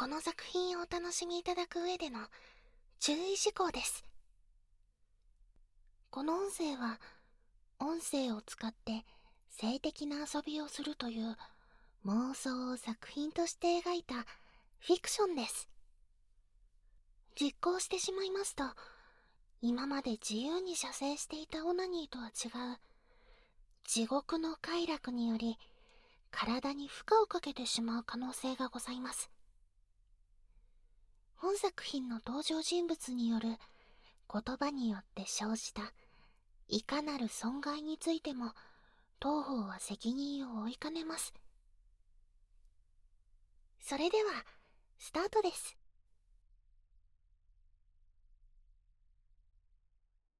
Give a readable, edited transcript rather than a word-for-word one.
この作品をお楽しみいただく上での注意事項です。この音声は、音声を使って性的な遊びをするという妄想を作品として描いたフィクションです。実行してしまいますと、今まで自由に射精していたオナニーとは違う地獄の快楽により体に負荷をかけてしまう可能性がございます。本作品の登場人物による言葉によって生じたいかなる損害についても当方は責任を負いかねます。それではスタートです。